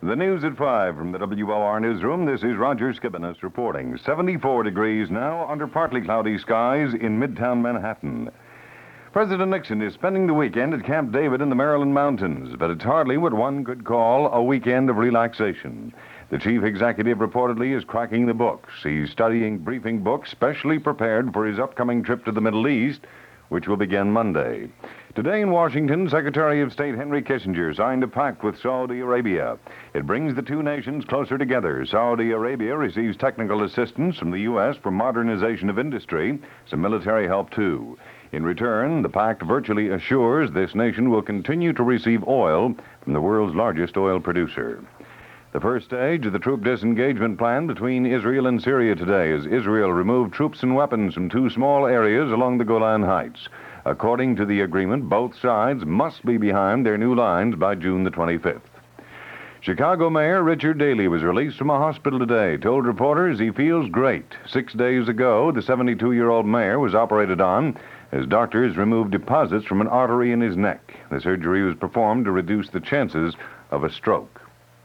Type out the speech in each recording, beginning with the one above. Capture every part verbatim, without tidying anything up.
The news at five from the W O R newsroom. This is Roger Skibinas reporting. seventy-four degrees now under partly cloudy skies in midtown Manhattan. President Nixon is spending the weekend at Camp David in the Maryland mountains, but it's hardly what one could call a weekend of relaxation. The chief executive reportedly is cracking the books. He's studying briefing books specially prepared for his upcoming trip to the Middle East, which will begin Monday. Today in Washington, Secretary of State Henry Kissinger signed a pact with Saudi Arabia. It brings the two nations closer together. Saudi Arabia receives technical assistance from the U S for modernization of industry, some military help too. In return, the pact virtually assures this nation will continue to receive oil from the world's largest oil producer. The first stage of the troop disengagement plan between Israel and Syria today as Israel removed troops and weapons from two small areas along the Golan Heights. According to the agreement, both sides must be behind their new lines by June the twenty-fifth. Chicago Mayor Richard Daley was released from a hospital today, told reporters he feels great. Six days ago, the seventy-two-year-old mayor was operated on as doctors removed deposits from an artery in his neck. The surgery was performed to reduce the chances of a stroke.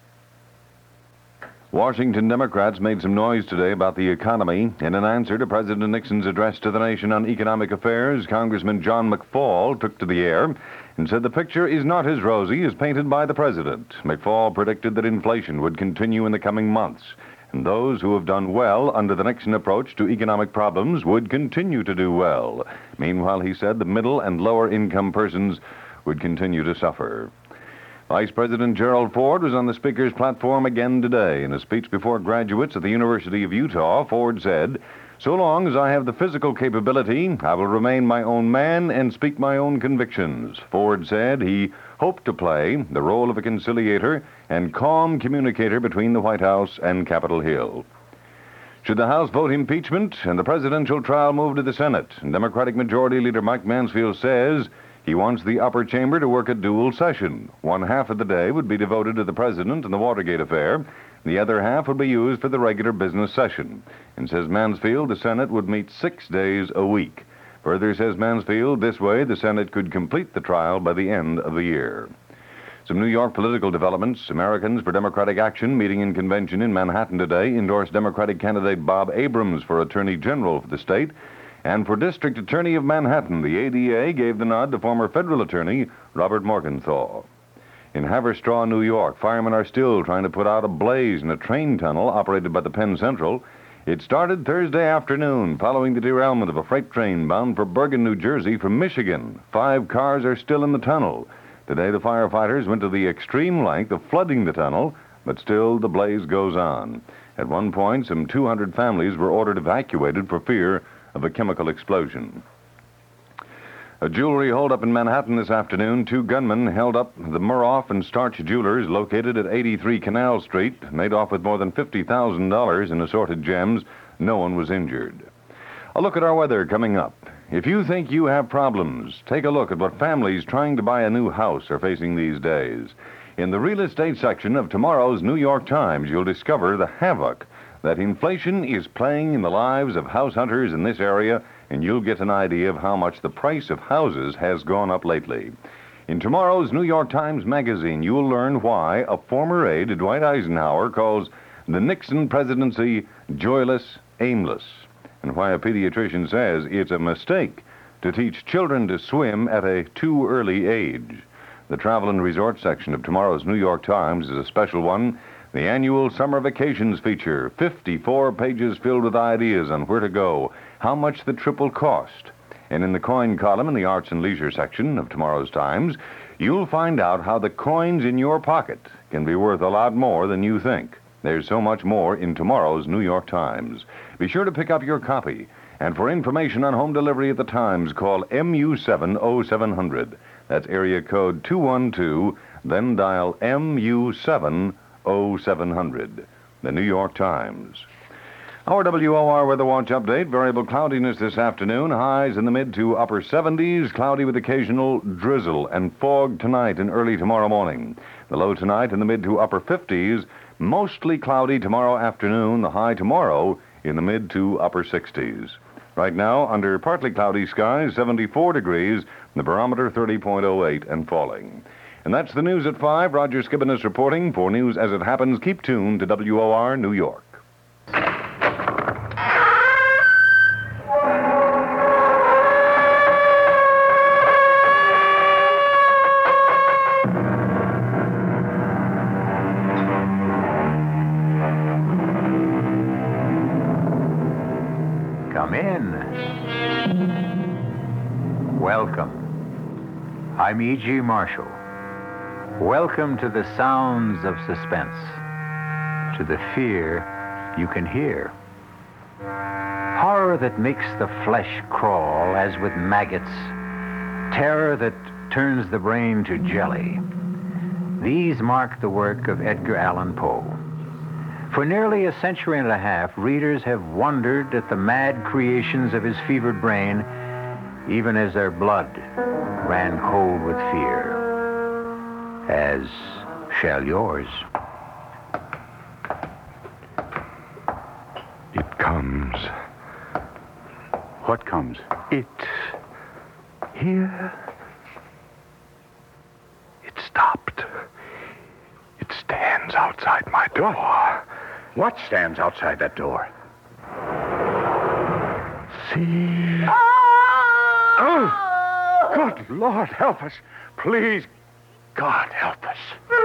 Washington Democrats made some noise today about the economy. In an answer to President Nixon's address to the nation on economic affairs, Congressman John McFaul took to the air and said the picture is not as rosy as painted by the president. McFaul predicted that inflation would continue in the coming months, and those who have done well under the Nixon approach to economic problems would continue to do well. Meanwhile, he said the middle and lower income persons would continue to suffer. Vice President Gerald Ford was on the Speaker's platform again today. In a speech before graduates at the University of Utah, Ford said, "So long as I have the physical capability, I will remain my own man and speak my own convictions." Ford said he hoped to play the role of a conciliator and calm communicator between the White House and Capitol Hill. Should the House vote impeachment and the presidential trial move to the Senate, Democratic Majority Leader Mike Mansfield says he wants the upper chamber to work a dual session. One half of the day would be devoted to the president and the Watergate affair. The other half would be used for the regular business session. And says Mansfield, the Senate would meet six days a week. Further, says Mansfield, this way the Senate could complete the trial by the end of the year. Some New York political developments. Americans for Democratic Action meeting in convention in Manhattan today endorsed Democratic candidate Bob Abrams for Attorney General for the state. And for District Attorney of Manhattan, the A D A gave the nod to former federal attorney Robert Morgenthau. In Haverstraw, New York, firemen are still trying to put out a blaze in a train tunnel operated by the Penn Central. It started Thursday afternoon following the derailment of a freight train bound for Bergen, New Jersey from Michigan. Five cars are still in the tunnel. Today, the firefighters went to the extreme length of flooding the tunnel, but still the blaze goes on. At one point, some two hundred families were ordered evacuated for fear of a chemical explosion. A jewelry holdup in Manhattan this afternoon. Two gunmen held up the Muroff and Starch Jewelers located at eighty-three Canal Street, made off with more than fifty thousand dollars in assorted gems. No one was injured. A look at our weather coming up. If you think you have problems, take a look at what families trying to buy a new house are facing these days. In the real estate section of tomorrow's New York Times, you'll discover the havoc that inflation is playing in the lives of house hunters in this area, and you'll get an idea of how much the price of houses has gone up lately. In tomorrow's New York Times Magazine, you'll learn why a former aide to Dwight Eisenhower calls the Nixon presidency joyless, aimless, and why a pediatrician says it's a mistake to teach children to swim at a too early age. The travel and resort section of tomorrow's New York Times is a special one. The annual summer vacations feature, fifty-four pages filled with ideas on where to go, how much the trip will cost. And in the coin column in the arts and leisure section of tomorrow's Times, you'll find out how the coins in your pocket can be worth a lot more than you think. There's so much more in tomorrow's New York Times. Be sure to pick up your copy. And for information on home delivery at the Times, call M U seven oh seven hundred. That's area code two one two, then dial M U seven oh seven hundred. The New York Times. Our W O R Weather Watch update. Variable cloudiness this afternoon. Highs in the mid to upper seventies. Cloudy with occasional drizzle and fog tonight and early tomorrow morning. The low tonight in the mid to upper fifties. Mostly cloudy tomorrow afternoon. The high tomorrow in the mid to upper sixties. Right now, under partly cloudy skies, seventy-four degrees. The barometer thirty point oh eight and falling. And that's the news at five. Roger Skibbinus reporting. For news as it happens, keep tuned to W O R New York. Come in. Welcome. I'm E G. Marshall. Welcome to the sounds of suspense, to the fear you can hear. Horror that makes the flesh crawl as with maggots, terror that turns the brain to jelly. These mark the work of Edgar Allan Poe. For nearly a century and a half, readers have wondered at the mad creations of his fevered brain, even as their blood ran cold with fear. As shall yours. It comes. What comes? It. Here. It stopped. It stands outside my door. What stands outside that door? See? Oh! Good Lord, help us. Please, God, help us.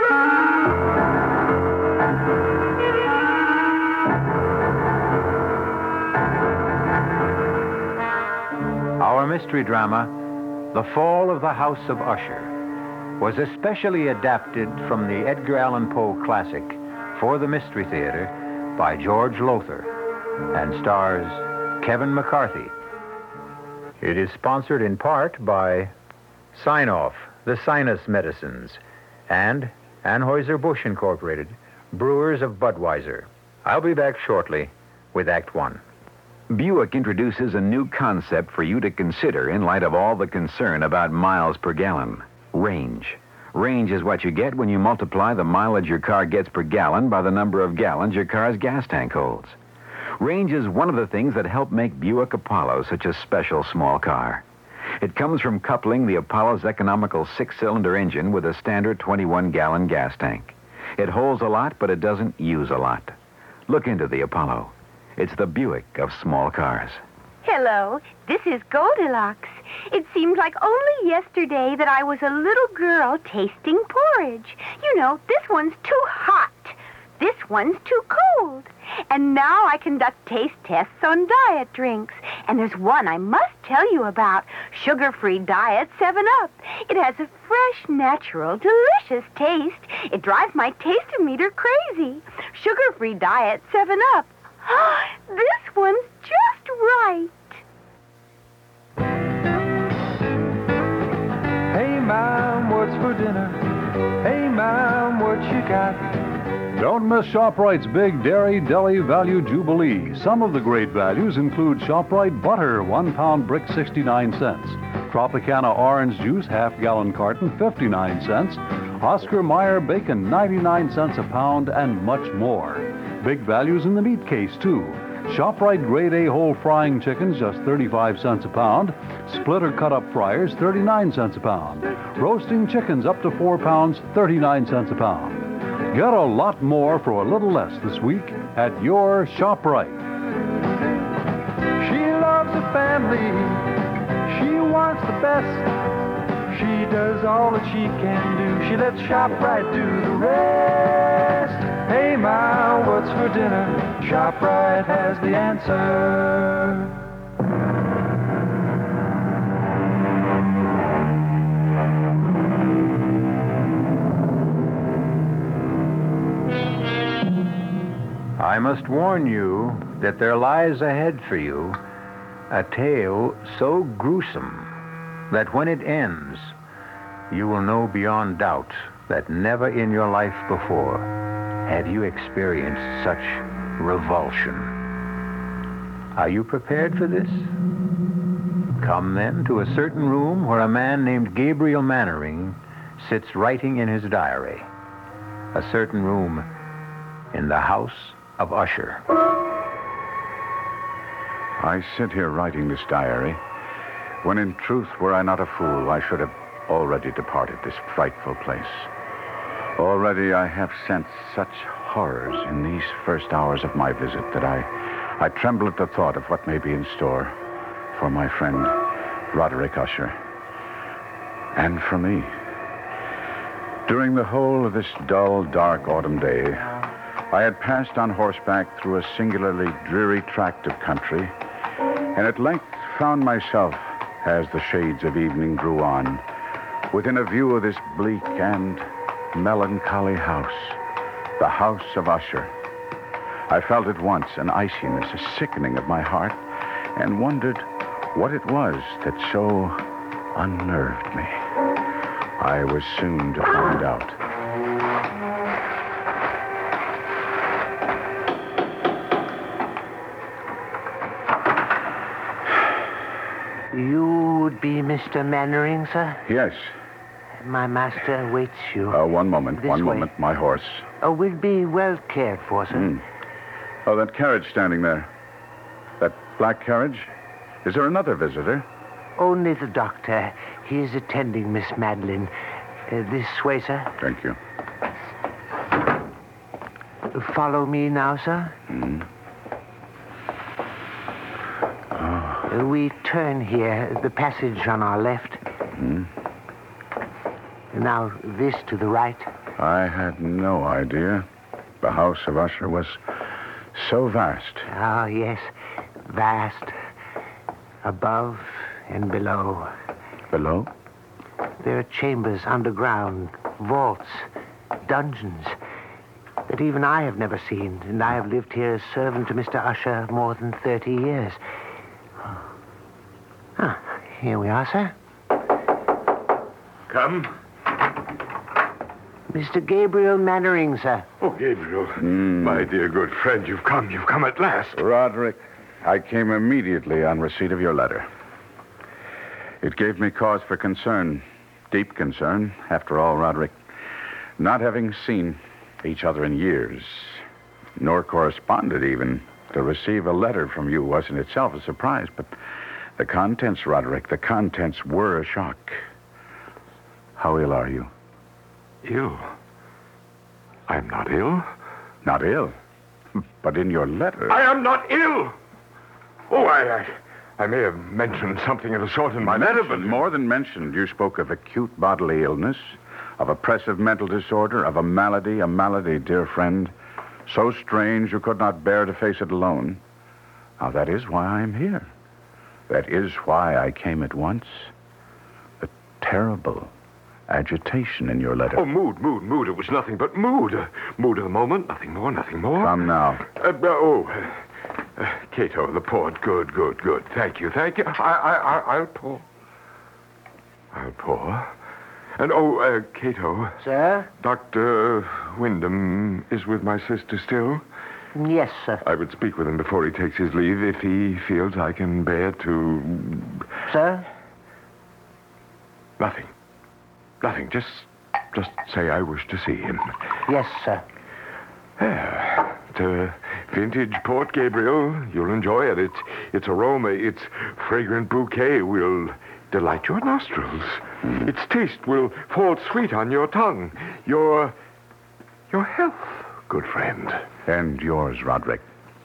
Our mystery drama, The Fall of the House of Usher, was especially adapted from the Edgar Allan Poe classic for the Mystery Theater by George Lothar and stars Kevin McCarthy. It is sponsored in part by Sign-Off, the Sinus Medicines, and Anheuser-Busch Incorporated, brewers of Budweiser. I'll be back shortly with Act One. Buick introduces a new concept for you to consider in light of all the concern about miles per gallon. Range. Range is what you get when you multiply the mileage your car gets per gallon by the number of gallons your car's gas tank holds. Range is one of the things that help make Buick Apollo such a special small car. It comes from coupling the Apollo's economical six-cylinder engine with a standard twenty-one gallon gas tank. It holds a lot, but it doesn't use a lot. Look into the Apollo. It's the Buick of small cars. Hello, this is Goldilocks. It seemed like only yesterday that I was a little girl tasting porridge. You know, this one's too hot. This one's too cold. And now I conduct taste tests on diet drinks. And there's one I must tell you about, Sugar-Free Diet seven up. It has a fresh, natural, delicious taste. It drives my taste-o-meter crazy. Sugar-Free Diet seven up. This one's just right. Hey, Mom, what's for dinner? Hey, Mom, what you got? Don't miss ShopRite's Big Dairy Deli Value Jubilee. Some of the great values include ShopRite butter, one pound brick, sixty-nine cents. Tropicana orange juice, half gallon carton, fifty-nine cents. Oscar Mayer bacon, ninety-nine cents a pound, and much more. Big values in the meat case, too. ShopRite Grade A whole frying chickens, just thirty-five cents a pound. Split or cut up fryers, thirty-nine cents a pound. Roasting chickens up to four pounds, thirty-nine cents a pound. Get a lot more for a little less this week at your ShopRite. She loves the family. She wants the best. She does all that she can do. She lets ShopRite do the rest. Hey, Ma, what's for dinner? ShopRite has the answer. I must warn you that there lies ahead for you a tale so gruesome that when it ends, you will know beyond doubt that never in your life before have you experienced such revulsion. Are you prepared for this? Come then to a certain room where a man named Gabriel Mannering sits writing in his diary. A certain room in the house of Usher. I sit here writing this diary, when in truth, were I not a fool, I should have already departed this frightful place. Already I have sensed such horrors in these first hours of my visit that I, I tremble at the thought of what may be in store for my friend Roderick Usher, and for me. During the whole of this dull, dark autumn day, I had passed on horseback through a singularly dreary tract of country, and at length found myself, as the shades of evening drew on, within a view of this bleak and melancholy house, the house of Usher. I felt at once an iciness, a sickening of my heart, and wondered what it was that so unnerved me. I was soon to find out. You would be Mister Mannering, sir? Yes. My master awaits you. Uh, one moment, This one way. moment. My horse. Oh, we'll be well cared for, sir. Hmm. Oh, that carriage standing there. That black carriage? Is there another visitor? Only the doctor. He is attending Miss Madeline. Uh, this way, sir. Thank you. Follow me now, sir. Hmm. Uh, we turn here, the passage on our left. Hmm. Now, this to the right. I had no idea the house of Usher was so vast. Oh, yes. Vast. Above and below. Below? There are chambers underground, vaults, dungeons that even I have never seen, and I have lived here as servant to Mister Usher more than thirty years. Ah, here we are, sir. Come. Mister Gabriel Mannering, sir. Oh, Gabriel, Hmm. my dear good friend, you've come. You've come at last. Roderick, I came immediately on receipt of your letter. It gave me cause for concern, deep concern. After all, Roderick, not having seen each other in years, nor corresponded even, to receive a letter from you was in itself a surprise. But the contents, Roderick, the contents were a shock. How ill are you? Ill? I'm not ill. Not ill, but in your letter. I am not ill. Oh, I, I, I may have mentioned something of the sort in my letter, but More than mentioned, you spoke of acute bodily illness, of oppressive mental disorder, of a malady, a malady, dear friend, so strange you could not bear to face it alone. Now, that is why I'm here. That is why I came at once. The terrible agitation in your letter. Oh, mood, mood, mood. It was nothing but mood. Uh, mood of the moment. Nothing more, nothing more. Come now. Uh, uh, oh, uh, uh, Cato, the port. Good, good, good. Thank you, thank you. I, I, I, I'll pour. I'll pour. And, oh, uh, Cato, Sir? Doctor Wyndham is with my sister still. Yes, sir. I would speak with him before he takes his leave if he feels I can bear to... Sir? Nothing. Nothing. Just, just say I wish to see him. Yes, sir. Yeah. It's a vintage Port Gabriel. You'll enjoy it. Its, its aroma, its fragrant bouquet will delight your nostrils. Its taste will fall sweet on your tongue. Your, your health, good friend. And yours, Roderick.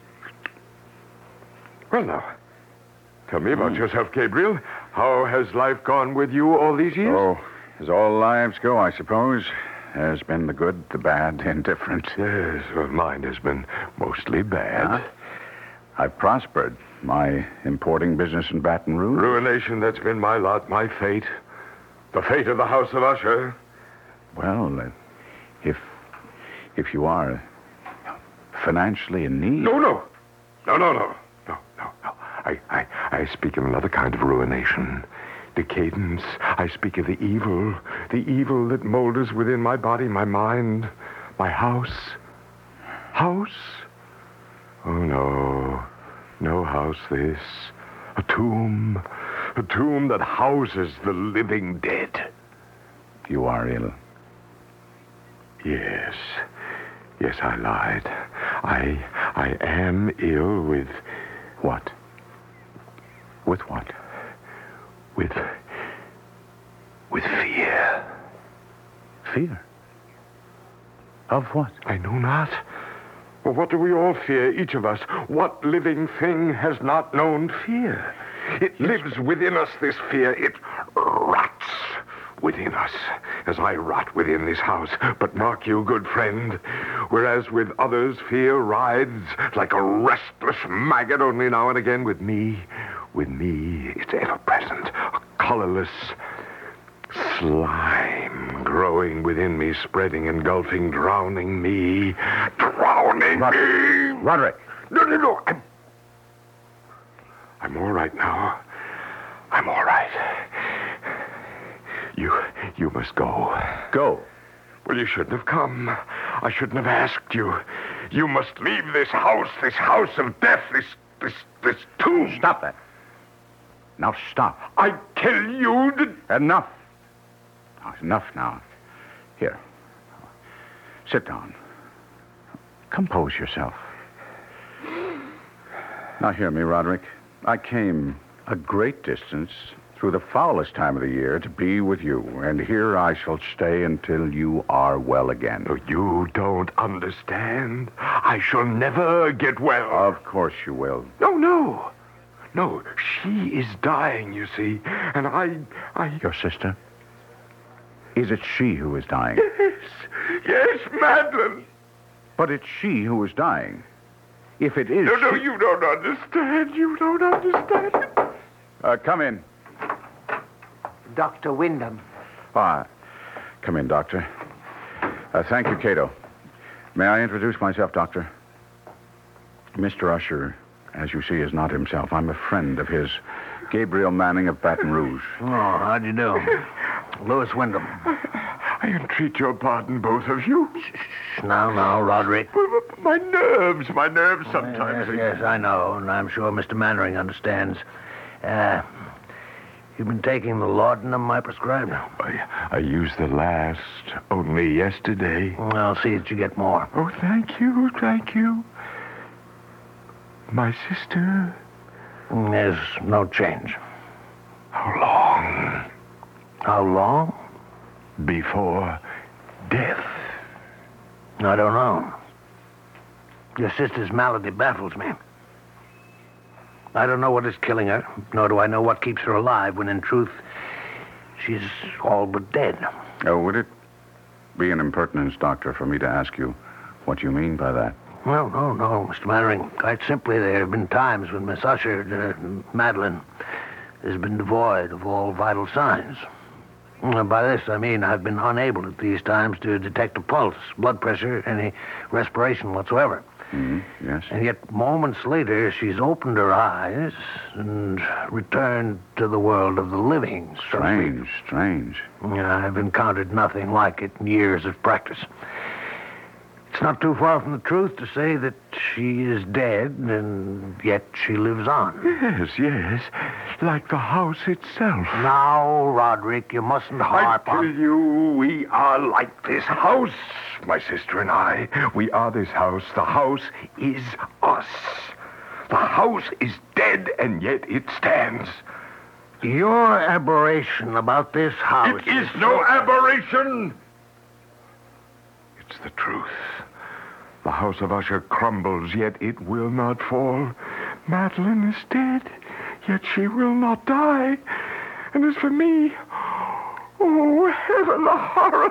Well, now, tell me about yourself, Gabriel. How has life gone with you all these years? Oh, as all lives go, I suppose. Has been the good, the bad, the indifferent. Yes, well, mine has been mostly bad. Huh? I've prospered. My importing business in Baton Rouge. Ruination, that's been my lot, my fate. The fate of the House of Usher. Well, uh, if if you are financially in need. No, no. No, no, no. No, no, no. I, I, I speak of another kind of ruination. Decadence. I speak of the evil. The evil that molders within my body, my mind, my house. House? Oh, no. No house, this. A tomb. A tomb that houses the living dead. You are ill. Yes. Yes, I lied. I I am ill with... What? With what? With... with fear. Fear? Of what? I know not. Well, what do we all fear, each of us? What living thing has not known fear? It lives within us, this fear. It rots within us, as I rot within this house. But mark you, good friend, whereas with others fear rides like a restless maggot only now and again, with me, with me, it's ever present, a colorless slime growing within me, spreading, engulfing, drowning me, drowning Rod- me. Roderick. No, no, no. I'm, I'm all right now. I'm all right. You, you must go. Go. Well, you shouldn't have come. I shouldn't have asked you. You must leave this house, this house of death, this, this, this tomb. Stop that. Now stop. I tell you that... Enough. Now, enough now. Here. Sit down. Compose yourself. Now hear me, Roderick. I came a great distance through the foulest time of the year to be with you, and here I shall stay until you are well again. Oh, you don't understand. I shall never get well. Of course you will. No, no. No, she is dying, you see, and I... I... Your sister? Is it she who is dying? Yes, yes, Madeline. But it's she who is dying. If it is... No, no, she... you don't understand. You don't understand. Uh, come in. Doctor Wyndham. Ah, come in, Doctor. Uh, thank you, Cato. May I introduce myself, Doctor? Mister Usher, as you see, is not himself. I'm a friend of his, Gabriel Manning of Baton Rouge. Oh, how'd you do? Louis Wyndham. I entreat your pardon, both of you. Now, now, Roderick. My nerves, my nerves sometimes. Yes, yes, I know, and I'm sure Mister Mannering understands. Uh, you've been taking the laudanum I prescribed? I, I used the last only yesterday. I'll see that you get more. Oh, thank you, thank you. My sister. There's no change. How long How long? before death? I don't know. Your sister's malady baffles me. I don't know what is killing her, nor do I know what keeps her alive, when in truth, she's all but dead. Oh, would it be an impertinence, Doctor, for me to ask you what you mean by that? Well, no, no, Mister Mannering. Quite simply, there have been times when Miss Usher, uh, Madeline, has been devoid of all vital signs. Uh, by this, I mean I've been unable at these times to detect a pulse, blood pressure, any respiration whatsoever. Mm-hmm. Yes. And yet, moments later, she's opened her eyes and returned to the world of the living. So to speak. Strange, strange. I've encountered nothing like it in years of practice. It's not too far from the truth to say that she is dead, and yet she lives on. Yes, yes. Like the house itself. Now, Roderick, you mustn't I harp tell on... you, we are like this house, my sister and I. We are this house. The house is us. The house is dead, and yet it stands. Your aberration about this house... It is no aberration. It's the truth. The house of Usher crumbles, yet it will not fall. Madeline is dead, yet she will not die. And as for me, oh, heaven, the horror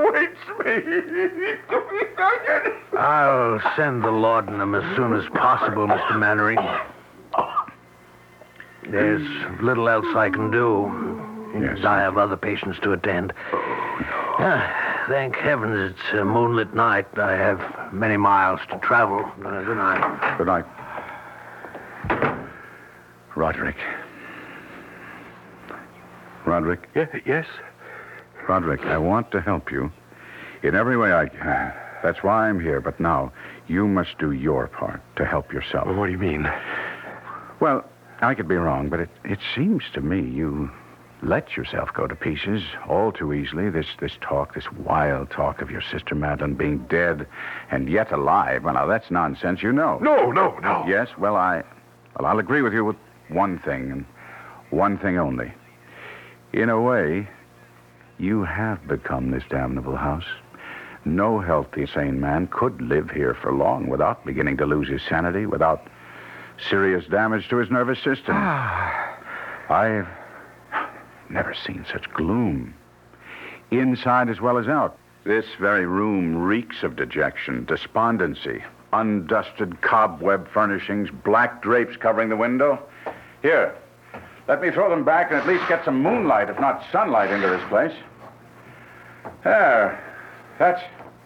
that awaits me. I'll send the laudanum as soon as possible, Mister Mannering. There's little else I can do. Yes. I have other patients to attend. Ah, thank heavens it's a moonlit night. I have many miles to travel. Uh, good night. Good night. Roderick. Roderick? Yeah, yes? Roderick, I want to help you in every way I can. That's why I'm here. But now, you must do your part to help yourself. Well, what do you mean? Well, I could be wrong, but it, it seems to me you let yourself go to pieces all too easily. This this talk, this wild talk of your sister Madeline being dead and yet alive. Well, now, that's nonsense, you know. No, no, no. Yes, well, I, well, I'll agree with you with one thing, and one thing only. In a way, You have become this damnable house. No healthy, sane man could live here for long without beginning to lose his sanity, without serious damage to his nervous system. I've never seen such gloom, inside as well as out. This very room reeks of dejection, despondency, undusted cobweb furnishings, black drapes covering the window. Here, let me throw them back and at least get some moonlight, if not sunlight, into this place. There. That's...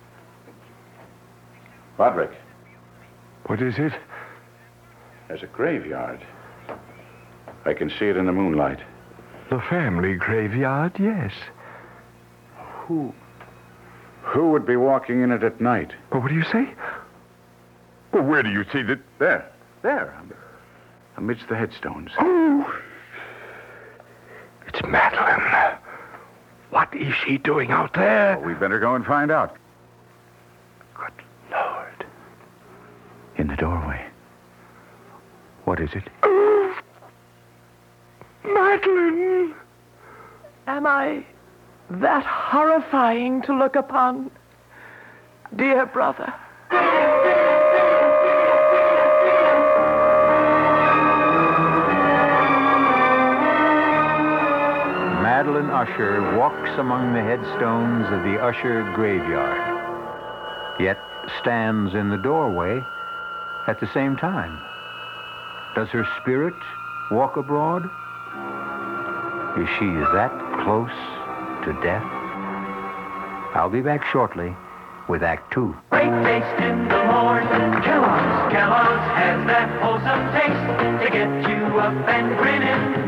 Roderick. What is it? There's a graveyard. I can see it in the moonlight. The family graveyard, yes. Who... Who would be walking in it at night? Well, what do you say? Well, where do you see that? There. There. Amidst the headstones. Oh. It's Madeline. What is she doing out there? Well, we better go and find out. Good Lord. In the doorway. What is it? Oh. Madeline! Am I that horrifying to look upon, dear brother? Madeline Usher walks among the headstones of the Usher graveyard, yet stands in the doorway at the same time. Does her spirit walk abroad? Is she that close to death? I'll be back shortly with Act Two. Breakfast in the morning. Kellogg's, Kellogg's has that wholesome taste to get you up and grinning.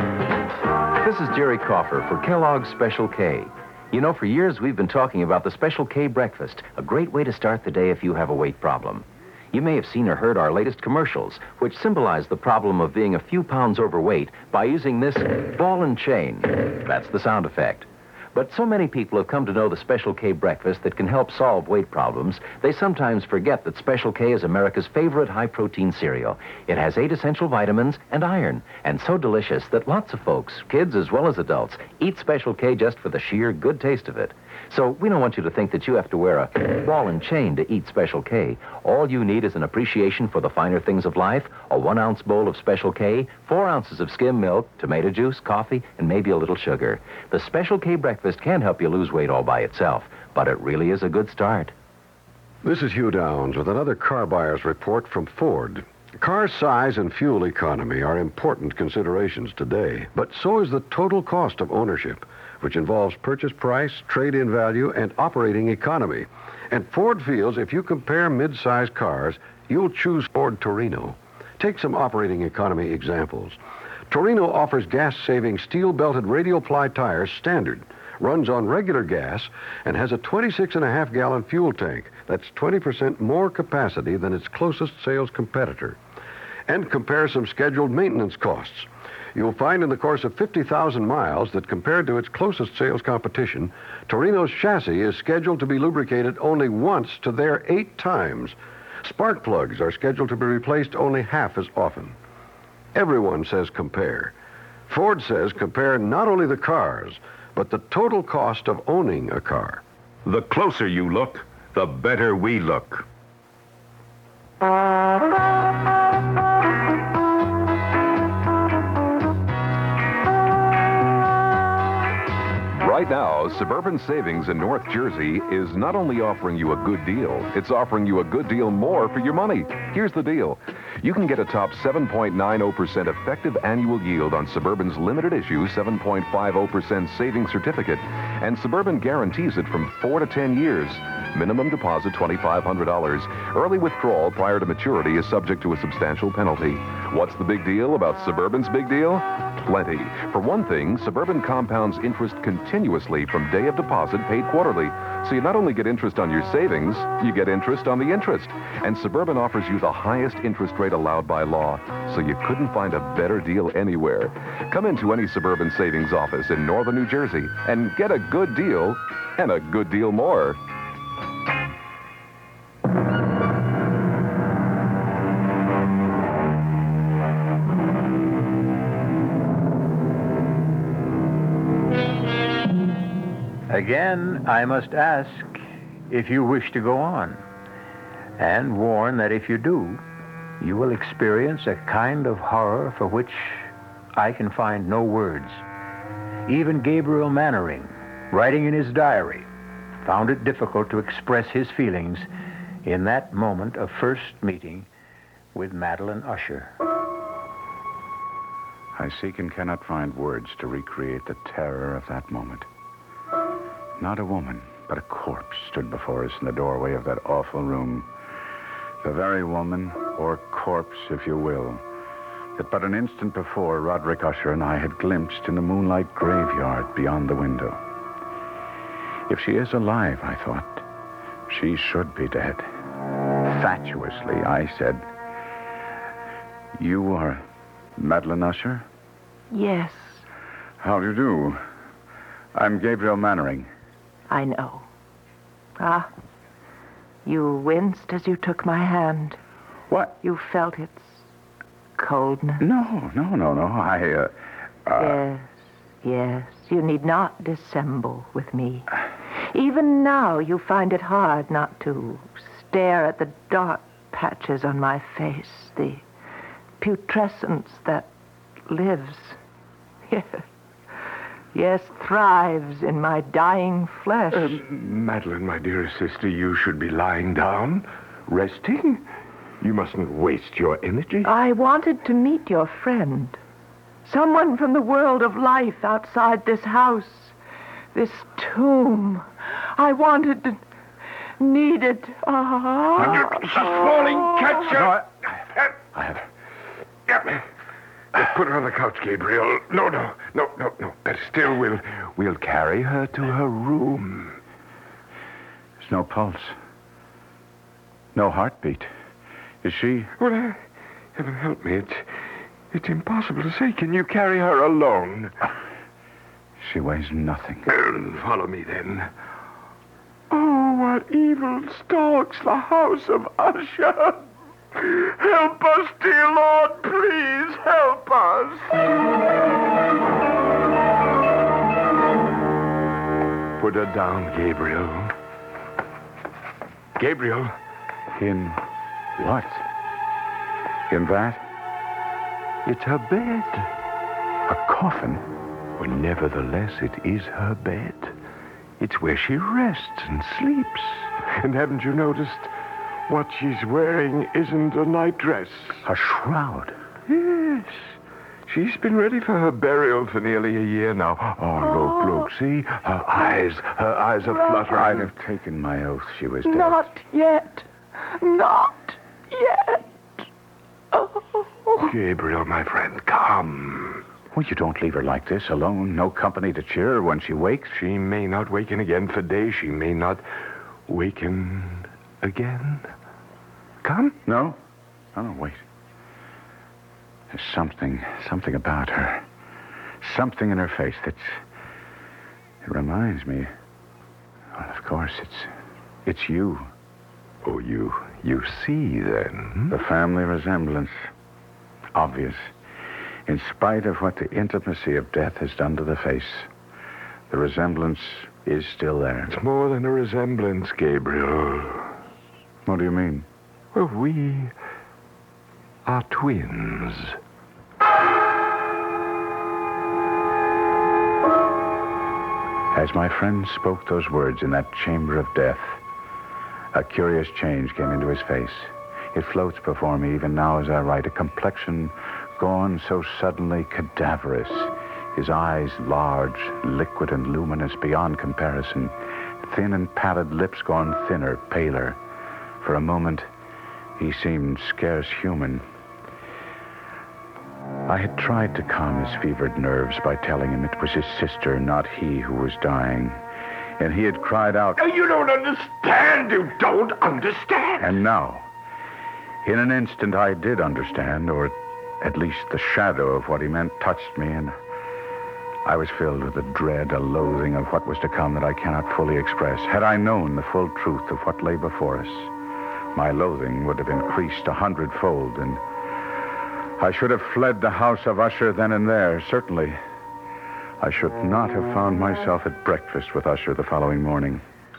This is Jerry Coffer for Kellogg's Special K. You know, for years we've been talking about the Special K breakfast, a great way to start the day if you have a weight problem. You may have seen or heard our latest commercials, which symbolize the problem of being a few pounds overweight by using this ball and chain. That's the sound effect. But so many people have come to know the Special K breakfast that can help solve weight problems, they sometimes forget that Special K is America's favorite high-protein cereal. It has eight essential vitamins and iron, and so delicious that lots of folks, kids as well as adults, eat Special K just for the sheer good taste of it. So we don't want you to think that you have to wear a ball and chain to eat Special K. All you need is an appreciation for the finer things of life, a one-ounce bowl of Special K, four ounces of skim milk, tomato juice, coffee, and maybe a little sugar. The Special K breakfast can help you lose weight all by itself, but it really is a good start. This is Hugh Downs with another car buyer's report from Ford. Car size and fuel economy are important considerations today, but so is the total cost of ownership, which involves purchase price, trade-in value, and operating economy. And Ford feels if you compare mid-size cars, you'll choose Ford Torino. Take some operating economy examples. Torino offers gas-saving steel-belted radial ply tires standard, runs on regular gas, and has a twenty-six and a half gallon fuel tank. That's twenty percent more capacity than its closest sales competitor. And compare some scheduled maintenance costs. You'll find in the course of fifty thousand miles that compared to its closest sales competition, Torino's chassis is scheduled to be lubricated only once to their eight times. Spark plugs are scheduled to be replaced only half as often. Everyone says compare. Ford says compare not only the cars, but the total cost of owning a car. The closer you look, the better we look. Right now, Suburban Savings in North Jersey is not only offering you a good deal, it's offering you a good deal more for your money. Here's the deal. You can get a top seven point nine zero percent effective annual yield on Suburban's limited issue seven point five zero percent savings certificate, and Suburban guarantees it from four to ten years. Minimum deposit twenty-five hundred dollars. Early withdrawal prior to maturity is subject to a substantial penalty. What's the big deal about Suburban's big deal? Plenty. For one thing, Suburban compounds interest continuously from day of deposit paid quarterly. So you not only get interest on your savings, you get interest on the interest. And Suburban offers you the highest interest rate allowed by law. So you couldn't find a better deal anywhere. Come into any Suburban savings office in northern New Jersey and get a good deal and a good deal more. Again, I must ask if you wish to go on, and warn that if you do, you will experience a kind of horror for which I can find no words. Even Gabriel Mannering, writing in his diary, found it difficult to express his feelings in that moment of first meeting with Madeline Usher. I seek and cannot find words to recreate the terror of that moment. Not a woman, but a corpse stood before us in the doorway of that awful room. The very woman, or corpse, if you will, that but an instant before Roderick Usher and I had glimpsed in the moonlight graveyard beyond the window. If she is alive, I thought, she should be dead. Fatuously, I said, "You are Madeline Usher?" Yes, How do you do? I'm Gabriel Mannering. I know. Ah, you winced as you took my hand. What? You felt its coldness. No, no, no, no. I, uh... uh Yes, yes. You need not dissemble with me. Even now, you find it hard not to stare at the dark patches on my face, the putrescence that lives, yes, yes, thrives in my dying flesh. Uh, Madeline, my dearest sister, you should be lying down, resting. You mustn't waste your energy. I wanted to meet your friend. Someone from the world of life outside this house, this tomb. I wanted to, needed. Ah. Stop falling, catch her. No, I, I have her. Yeah. Put her on the couch, Gabriel. No, no, no, no, no. Better still, we'll, we'll carry her to her room. There's no pulse. No heartbeat. Is she... Well, uh, heaven help me. It's, it's impossible to say. Can you carry her alone? She weighs nothing. Well, follow me, then. Oh, what evil stalks the house of Usher. Help us, dear Lord, please help us. Put her down, Gabriel. Gabriel. In what? In that? It's her bed. A coffin? Well, nevertheless, it is her bed. It's where she rests and sleeps. And haven't you noticed what she's wearing isn't a nightdress? A shroud? Yes. She's been ready for her burial for nearly a year now. Oh, look, look, see? Her eyes, her eyes are fluttering. I'd have taken my oath she was dead. Not yet. Not yet. Oh. Gabriel, my friend, come. Well, you don't leave her like this, alone, no company to cheer her when she wakes. She may not waken again for days. She may not waken again. Come? No. No, no, wait. There's something, something about her. Something in her face that's... It reminds me... Well, of course, it's... It's you. Oh, you... You see, then? The family resemblance. Obvious. In spite of what the intimacy of death has done to the face, the resemblance is still there. It's more than a resemblance, Gabriel. What do you mean? Well, we are twins. As my friend spoke those words in that chamber of death, a curious change came into his face. It floats before me even now as I write, a complexion gone so suddenly cadaverous, his eyes large, liquid and luminous beyond comparison, thin and pallid lips gone thinner, paler. For a moment, he seemed scarce human. I had tried to calm his fevered nerves by telling him it was his sister, not he, who was dying. And he had cried out, Oh, you don't understand! You don't understand! And now, in an instant, I did understand, or at least the shadow of what he meant touched me, and I was filled with a dread, a loathing of what was to come that I cannot fully express. Had I known the full truth of what lay before us, my loathing would have increased a hundredfold, and I should have fled the house of Usher then and there, certainly. I should not have found myself at breakfast with Usher the following morning.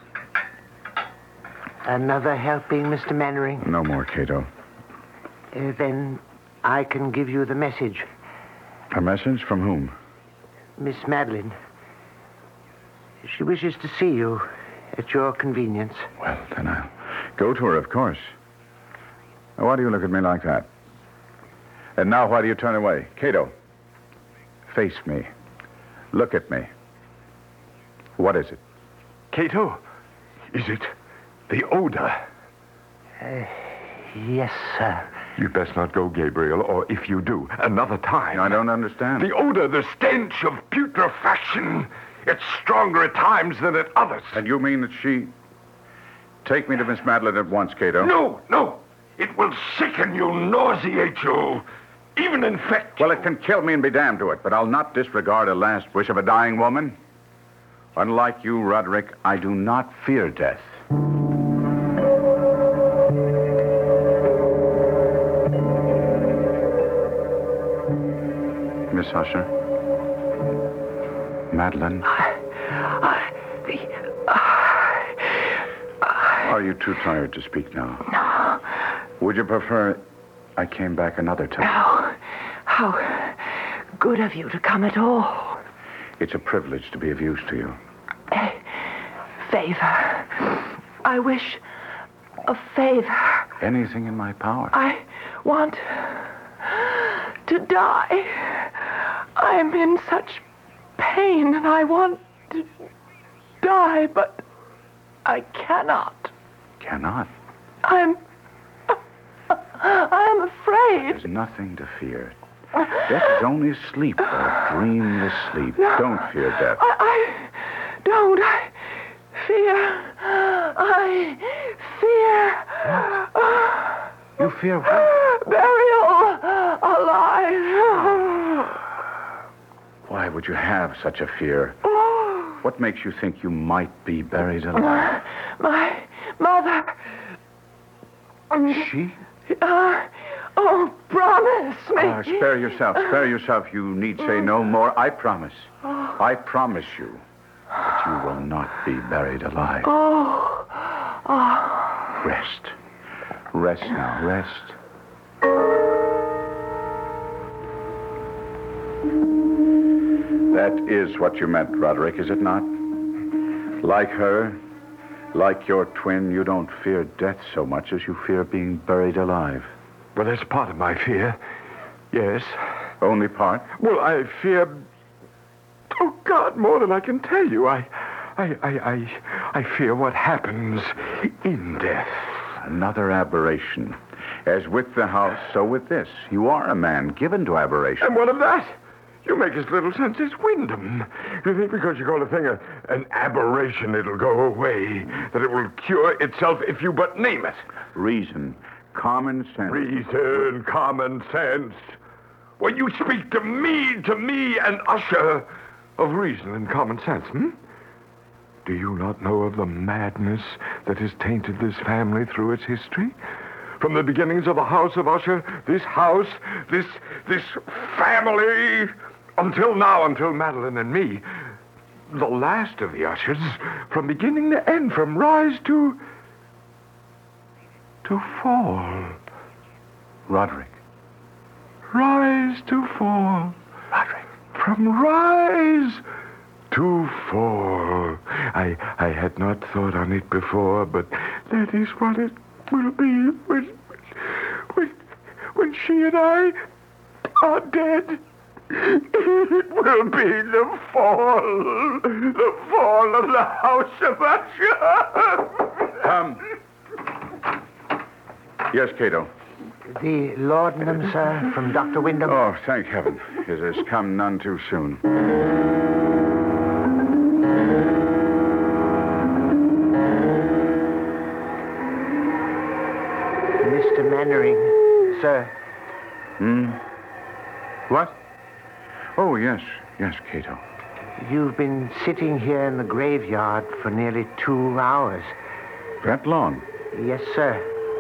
Another helping, Mister Mannering? No more, Cato. Uh, then I can give you the message. A message from whom? Miss Madeline. She wishes to see you at your convenience. Well, then I'll go to her, of course. Now, why do you look at me like that? And now why do you turn away? Cato, face me. Look at me. What is it? Cato, is it the odor? Uh, yes, sir. You'd best not go, Gabriel, or if you do, another time. I don't understand. The odor, the stench of putrefaction. It's stronger at times than at others. And you mean that she... Take me to Miss Madeline at once, Cato. No, no. It will sicken you, nauseate you, even infect you. Well, it can kill me and be damned to it, but I'll not disregard a last wish of a dying woman. Unlike you, Roderick, I do not fear death. Miss Usher? Madeline? I, I, the, uh, Are you too tired to speak now? No. Would you prefer I came back another time? No. How good of you to come at all. It's a privilege to be of use to you. A favor. I wish a favor. Anything in my power. I want to die. I'm in such pain and I want to die, but I cannot. Cannot? I'm... I'm afraid. There's nothing to fear. Death is only sleep, a dreamless sleep. No. Don't fear death. I, I don't. I fear. I fear. You fear what? Burial alive. Why would you have such a fear? What makes you think you might be buried alive? My mother. She? Uh, oh, promise me. Uh, spare yourself. Spare yourself. You need say no more. I promise. I promise you that you will not be buried alive. Oh. Oh. Rest. Rest now. Rest. That is what you meant, Roderick, is it not? Like her, like your twin, you don't fear death so much as you fear being buried alive. Well, that's part of my fear. Yes. Only part? Well, I fear... Oh, God, more than I can tell you. I... I, I, I, I fear what happens in death. Another aberration. As with the house, so with this. You are a man given to aberration. And what of that? You make as little sense as Wyndham. You think because you call a thing a, an aberration, it'll go away, that it will cure itself if you but name it. Reason, common sense. Reason, common sense. When you speak to me, to me, an usher of reason and common sense, hmm? Do you not know of the madness that has tainted this family through its history? From the beginnings of the House of Usher, this house, this, this family... Until now, until Madeline and me, the last of the Ushers, from beginning to end, from rise to... to fall. Roderick. Rise to fall. Roderick. From rise to fall. I, I had not thought on it before, but that is what it will be when, when, when she and I are dead. It will be the fall, the fall of the House of Usher. Um. Yes, Cato. The laudanum, sir, from Doctor Wyndham. Oh, thank heaven. It has come none too soon. Mister Mannering, sir. Hmm? What? Oh, yes. Yes, Cato. You've been sitting here in the graveyard for nearly two hours. That long? Yes, sir.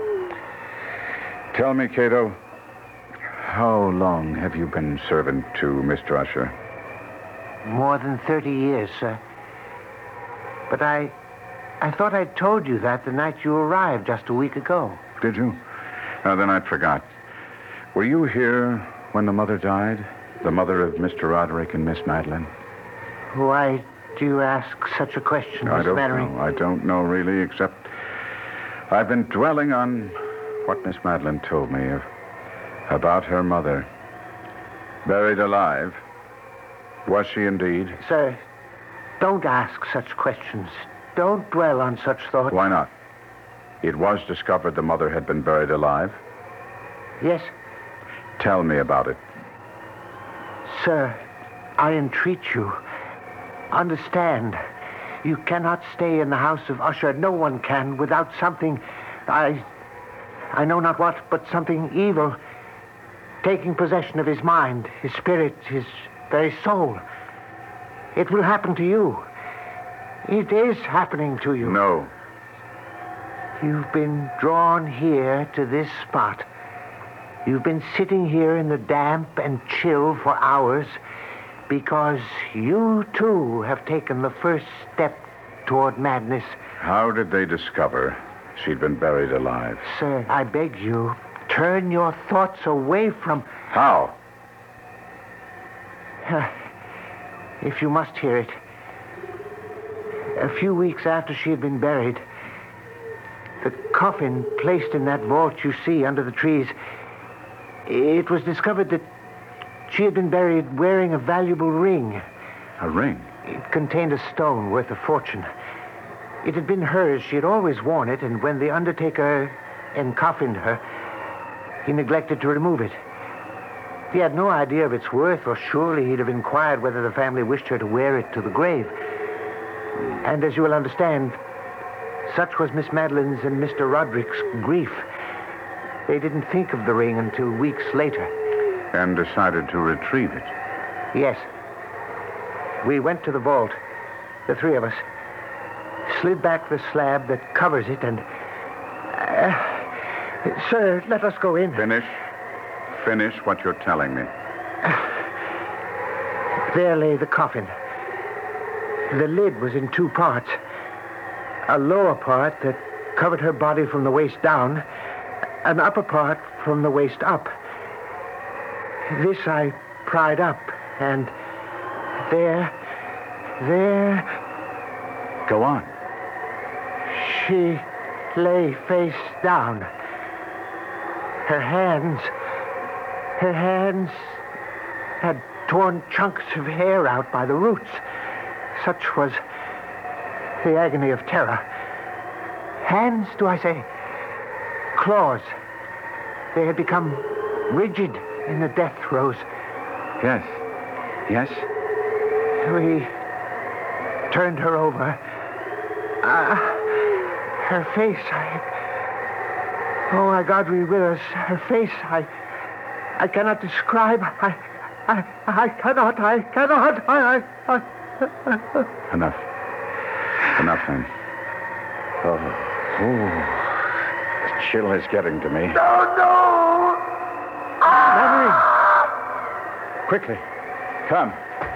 Tell me, Cato, how long have you been servant to Mister Usher? more than thirty years, sir. But I... I thought I'd told you that the night you arrived just a week ago. Did you? Uh, then I'd forgot. Were you here when the mother died? The mother of Mister Roderick and Miss Madeline? Why do you ask such a question, I Miss don't Mannering? know. I don't know, really, except I've been dwelling on what Miss Madeline told me of, about her mother. Buried alive. Was she indeed? Sir, don't ask such questions. Don't dwell on such thoughts. Why not? It was discovered the mother had been buried alive. Yes, Tell me about it. sir, I entreat you. Understand, you cannot stay in the house of Usher. No one can without something, I... I know not what, but something evil taking possession of his mind, his spirit, his very soul. It will happen to you. It is happening to you. No. You've been drawn here to this spot. You've been sitting here in the damp and chill for hours because you, too, have taken the first step toward madness. How did they discover she'd been buried alive? Sir, I beg you, turn your thoughts away from... How? If you must hear it. A few weeks after she had been buried, the coffin placed in that vault you see under the trees, it was discovered that she had been buried wearing a valuable ring. A ring? It contained a stone worth a fortune. It had been hers. She had always worn it, and when the undertaker encoffined her, he neglected to remove it. He had no idea of its worth, or surely he'd have inquired whether the family wished her to wear it to the grave. And as you will understand, such was Miss Madeline's and Mister Roderick's grief. They didn't think of the ring until weeks later. And decided to retrieve it. Yes. We went to the vault, the three of us, slid back the slab that covers it, and... Uh, sir, let us go in. Finish. Finish what you're telling me. There lay the coffin. The lid was in two parts. A lower part that covered her body from the waist down, an upper part from the waist up. This I pried up, and there, there... Go on. She lay face down. Her hands... Her hands had torn chunks of hair out by the roots. Such was the agony of terror. Hands, do I say? Claws. They had become rigid in the death throes. Yes. Yes? We turned her over. Uh, her face, I... Oh, my God, be with us. Her face, I... I cannot describe. I... I... I cannot. I cannot. I... I... I... Enough. Enough, then. Oh. Oh. The chill is getting to me. No, no! Madeline! Quickly. Come.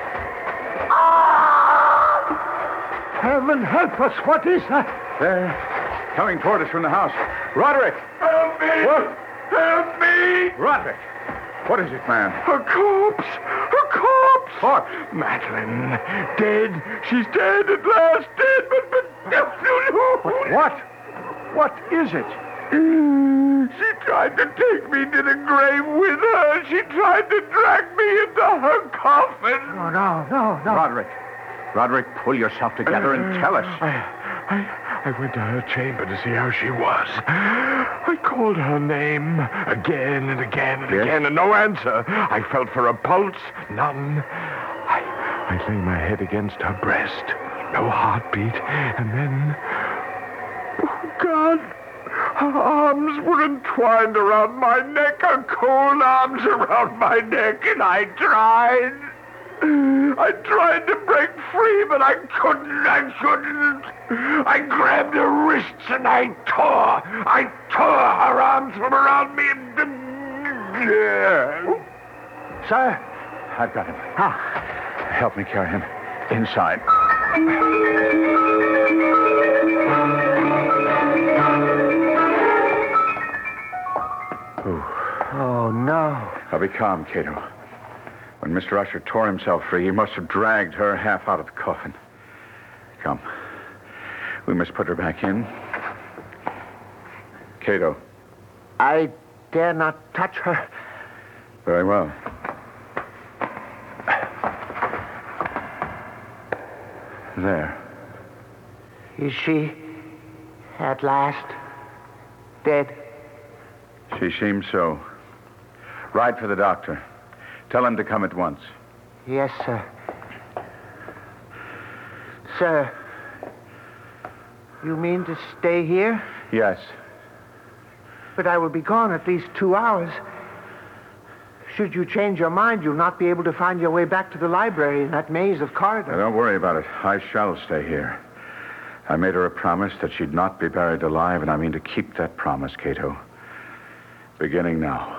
Heaven help us. What is that? They're coming toward us from the house. Roderick! Help me! What? Help me! Roderick! What is it, man? Her corpse! Her corpse! What? Madeline, dead. She's dead at last. Dead, but... but... What? What is it? She tried to take me to the grave with her. She tried to drag me into her coffin. No, no, no, no. Roderick. Roderick, pull yourself together and tell us. I, I, I went to her chamber to see how she was. I called her name again and again and Yes? again, and no answer. I felt for a pulse, none. I, I lay my head against her breast, no heartbeat, and then, oh God, her arms were entwined around my neck, her cold arms around my neck, and I tried. I tried to break free, but I couldn't, I couldn't. I grabbed her wrists and I tore. I tore her arms from around me and... Sir? I've got him. Ah, help me carry him inside. Ooh. Oh, no. Now be calm, Cato. When Mister Usher tore himself free, he must have dragged her half out of the coffin. Come. We must put her back in. Cato. I dare not touch her. Very well. There. Is she at last dead? She seems so. Ride for the doctor. Tell him to come at once. Yes, sir. Sir, you mean to stay here? Yes. But I will be gone at least two hours. Should you change your mind, you'll not be able to find your way back to the library in that maze of corridors. Now, don't worry about it. I shall stay here. I made her a promise that she'd not be buried alive, and I mean to keep that promise, Cato. Beginning now.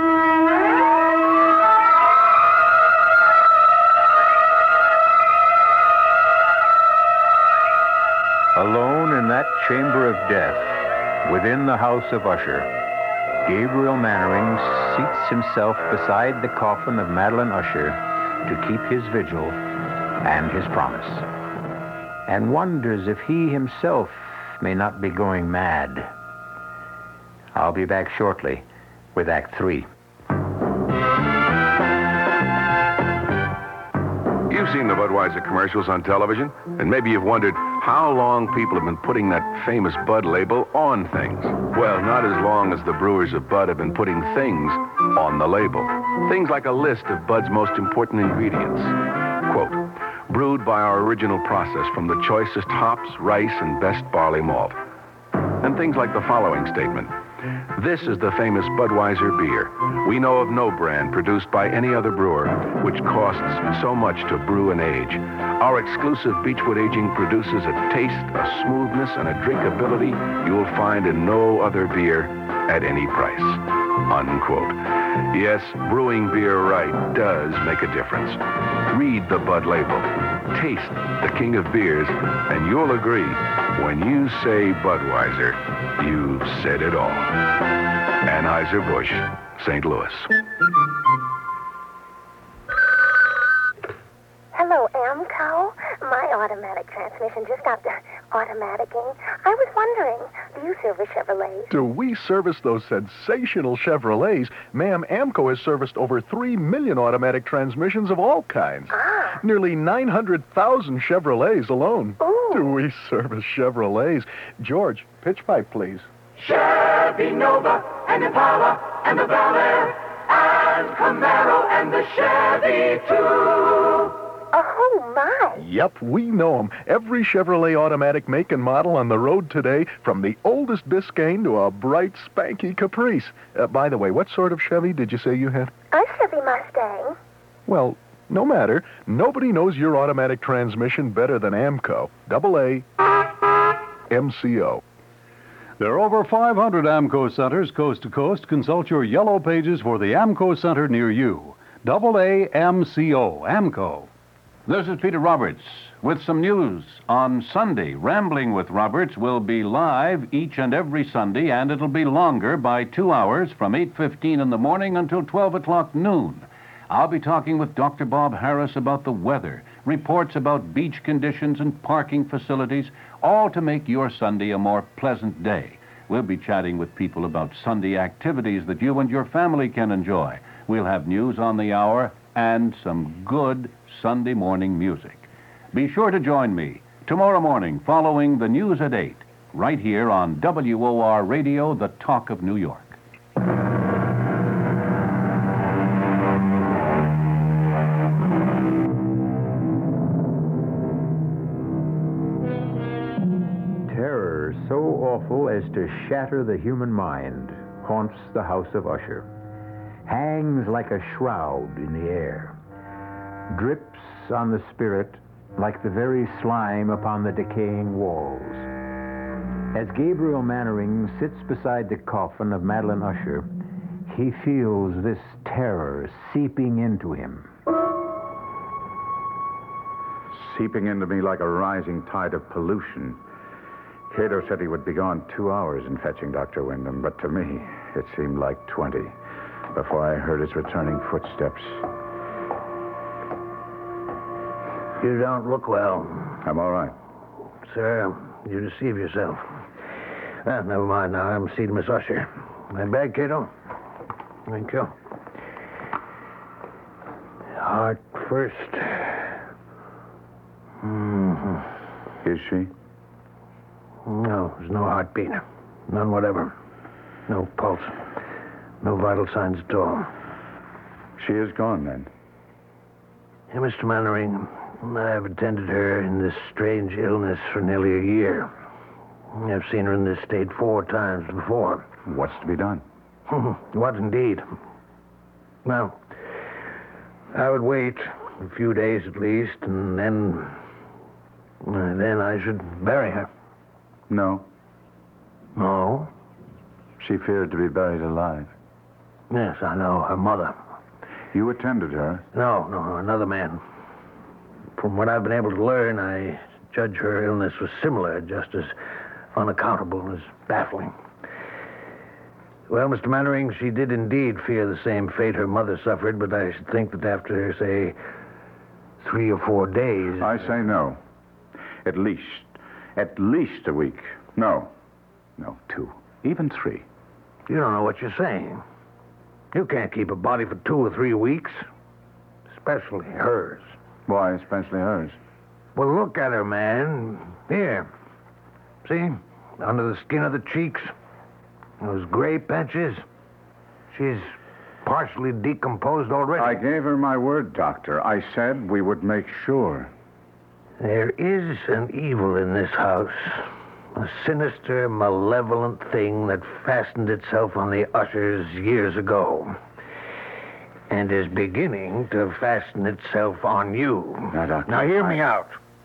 Alone in that chamber of death, within the house of Usher, Gabriel Mannering seats himself beside the coffin of Madeline Usher to keep his vigil and his promise, and wonders if he himself may not be going mad. I'll be back shortly with Act Three. You've seen the Budweiser commercials on television, and maybe you've wondered how long people have been putting that famous Bud label on things. Well, not as long as the brewers of Bud have been putting things on the label. Things like a list of Bud's most important ingredients. Quote, brewed by our original process from the choicest hops, rice, and best barley malt. And things like the following statement. This is the famous Budweiser beer. We know of no brand produced by any other brewer which costs so much to brew and age. Our exclusive Beechwood aging produces a taste, a smoothness, and a drinkability you will find in no other beer at any price. Unquote. Yes, brewing beer right does make a difference. Read the Bud label. Taste the king of beers, and you'll agree, when you say Budweiser, you've said it all. Anheuser-Busch, Saint Louis. Hello, Amco. My automatic transmission just got the automaticing. I was wondering, do you service Chevrolets? Do we service those sensational Chevrolets? Ma'am, Amco has serviced over three million automatic transmissions of all kinds. Ah. Nearly nine hundred thousand Chevrolets alone. Ooh. Do we service Chevrolets? George, pitch pipe, please. Chevy Nova and Impala and the Bel Air and Camaro and the Chevy too. Oh, my. Yep, we know 'em. Every Chevrolet automatic make and model on the road today, from the oldest Biscayne to a bright, spanky Caprice. Uh, by the way, what sort of Chevy did you say you had? A Chevy Mustang. Well, no matter. Nobody knows your automatic transmission better than Amco. Double A, M C O. There are over five hundred Amco centers coast to coast. Consult your yellow pages for the Amco center near you. Double A M C O, Amco. This is Peter Roberts with some news. On Sunday, Rambling with Roberts will be live each and every Sunday, and it'll be longer by two hours from eight fifteen in the morning until twelve o'clock noon. I'll be talking with Doctor Bob Harris about the weather, reports about beach conditions and parking facilities, all to make your Sunday a more pleasant day. We'll be chatting with people about Sunday activities that you and your family can enjoy. We'll have news on the hour and some good Sunday morning music. Be sure to join me tomorrow morning following the news at eight, right here on W O R Radio, the Talk of New York. Terror so awful as to shatter the human mind haunts the house of Usher. Hangs like a shroud in the air. Drips on the spirit like the very slime upon the decaying walls. As Gabriel Mannering sits beside the coffin of Madeline Usher, he feels this terror seeping into him. seeping into me like a rising tide of pollution. Cato said he would be gone two hours in fetching Doctor Wyndham, but to me, it seemed like twenty before I heard his returning footsteps. You don't look well. I'm all right. Sir, you deceive yourself. Ah, never mind now. I'm seeing Miss Usher. My bag, Cato? Thank you. Heart first. Mm-hmm. Is she? No, there's no heartbeat. None whatever. No pulse. No vital signs at all. She is gone, then? Hey, Mister Mannering, I've attended her in this strange illness for nearly a year. I've seen her in this state four times before. What's to be done? What indeed? Well, I would wait a few days at least, and then... then I should bury her. No. No? She feared to be buried alive. Yes, I know. Her mother. You attended her? No, no, another man. From what I've been able to learn, I judge her illness was similar, just as unaccountable as baffling. Well, Mister Mannering, she did indeed fear the same fate her mother suffered, but I should think that after, say, three or four days... I say no. At least. At least a week. No. No, two. Even three. You don't know what you're saying. You can't keep a body for two or three weeks. Especially hers. Why, especially hers? Well, look at her, man. Here. See? Under the skin of the cheeks. Those gray patches. She's partially decomposed already. I gave her my word, Doctor. I said we would make sure. There is an evil in this house. A sinister, malevolent thing that fastened itself on the Ushers years ago. And is beginning to fasten itself on you. Now, Doctor, now hear I... me out.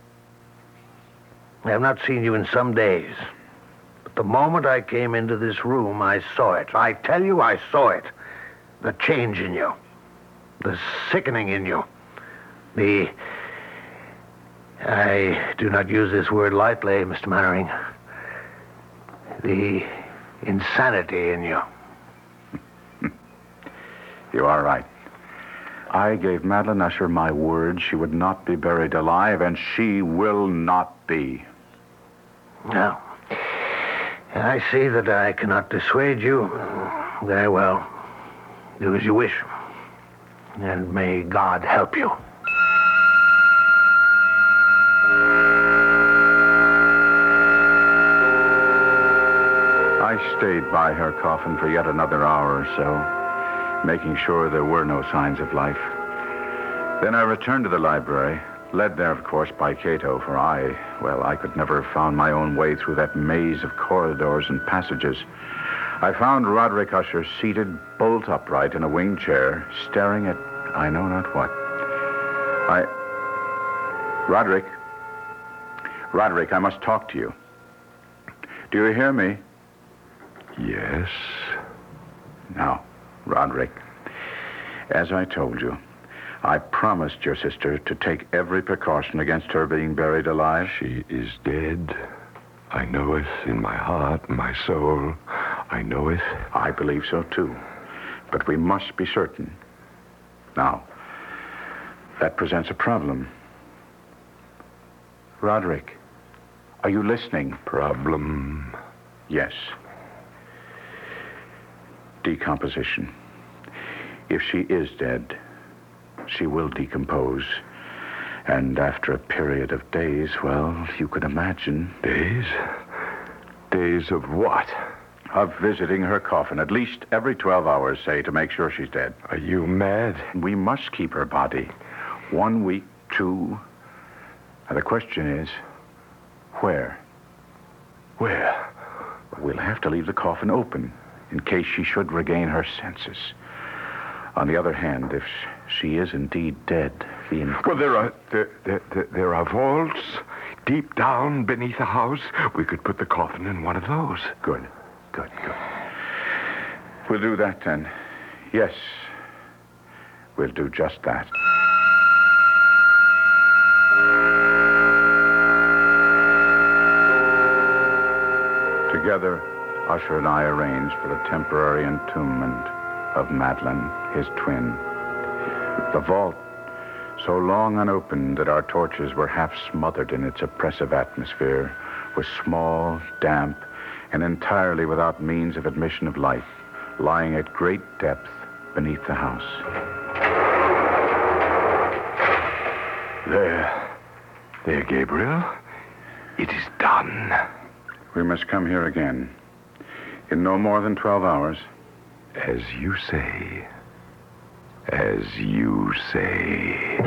I have not seen you in some days. But the moment I came into this room, I saw it. I tell you, I saw it. The change in you. The sickening in you. The... I do not use this word lightly, Mister Mannering. The insanity in you. You are right. I gave Madeline Usher my word she would not be buried alive, and she will not be. Now, I see that I cannot dissuade you. Very well. Do as you wish. And may God help you. I stayed by her coffin for yet another hour or so, making sure there were no signs of life. Then I returned to the library, led there, of course, by Cato, for I, well, I could never have found my own way through that maze of corridors and passages. I found Roderick Usher seated bolt upright in a wing chair, staring at I know not what. I... Roderick. Roderick, I must talk to you. Do you hear me? Yes. Now, Roderick, as I told you, I promised your sister to take every precaution against her being buried alive. She is dead. I know it in my heart, my soul. I know it. I believe so, too. But we must be certain. Now, that presents a problem. Roderick, are you listening? Problem? Yes. Decomposition. If she is dead, she will decompose. And after a period of days, well, you can imagine. Days? Days of what? Of visiting her coffin, at least every twelve hours, say, to make sure she's dead. Are you mad? We must keep her body. One week, two. Now, the question is, where? Where? We'll have to leave the coffin open in case she should regain her senses. On the other hand, if she is indeed dead, the... Inc- well, there are there, there, there are vaults deep down beneath the house. We could put the coffin in one of those. Good, good, good. We'll do that then. Yes, we'll do just that. Together, Usher and I arranged for the temporary entombment of Madeline, his twin. The vault, so long unopened that our torches were half smothered in its oppressive atmosphere, was small, damp, and entirely without means of admission of light, lying at great depth beneath the house. There. There, Gabriel. It is done. We must come here again. In no more than twelve hours. As you say. As you say.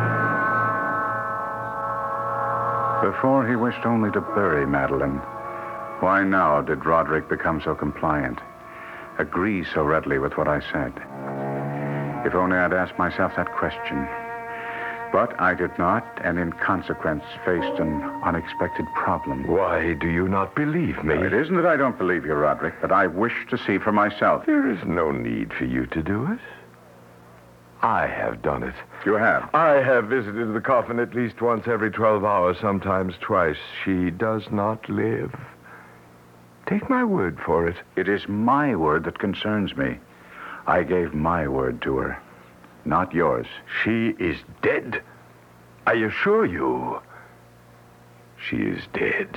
Before he wished only to bury Madeline, why now did Roderick become so compliant, agree so readily with what I said? If only I'd asked myself that question. But I did not, and in consequence faced an unexpected problem. Why do you not believe me? No, it isn't that I don't believe you, Roderick, but I wish to see for myself. There is no need for you to do it. I have done it. You have? I have visited the coffin at least once every twelve hours, sometimes twice. She does not live. Take my word for it. It is my word that concerns me. I gave my word to her, not yours. She is dead. I assure you, she is dead.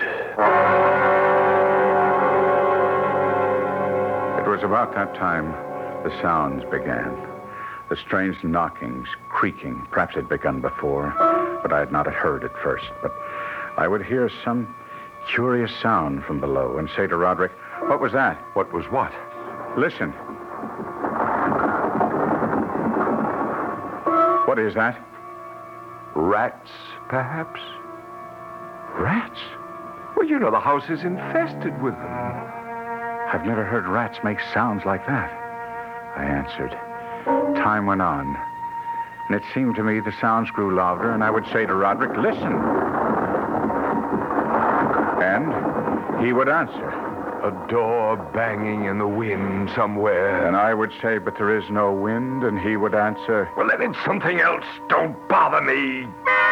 It was about that time the sounds began. The strange knockings, creaking. Perhaps it had begun before, but I had not heard at first. But I would hear some curious sound from below and say to Roderick, "What was that?" What was what? Listen. What is that? Rats, perhaps? Rats? Well, you know the house is infested with them. I've never heard rats make sounds like that, I answered. Time went on, and it seemed to me the sounds grew louder, and I would say to Roderick, "Listen." And he would answer. A door banging in the wind somewhere. And I would say, "But there is no wind," and he would answer, "Well, then it's something else. Don't bother me."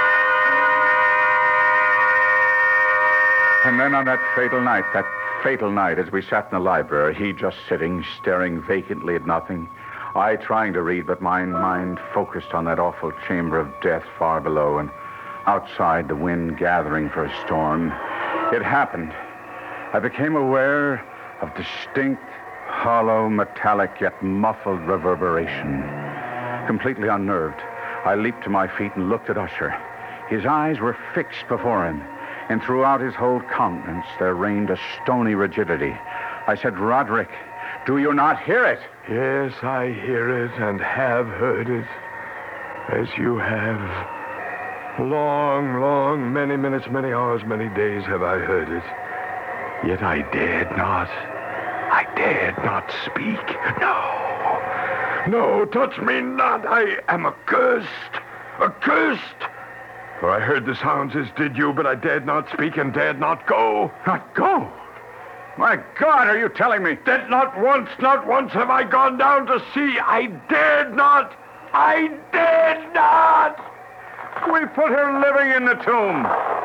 And then on that fatal night, that fatal night as we sat in the library, he just sitting, staring vacantly at nothing, I trying to read, but my mind focused on that awful chamber of death far below, and outside the wind gathering for a storm. It happened. I became aware of distinct, hollow, metallic, yet muffled reverberation. Completely unnerved, I leaped to my feet and looked at Usher. His eyes were fixed before him, and throughout his whole countenance there reigned a stony rigidity. I said, "Roderick, do you not hear it?" Yes, I hear it and have heard it, as you have. Long, long, many minutes, many hours, many days have I heard it. Yet I dared not. I dared not speak. No. No, touch me not. I am accursed. Accursed. For I heard the sounds as did you, but I dared not speak and dared not go. Not go? My God, are you telling me? That not once, not once have I gone down to see. I dared not. I dared not. We put her living in the tomb.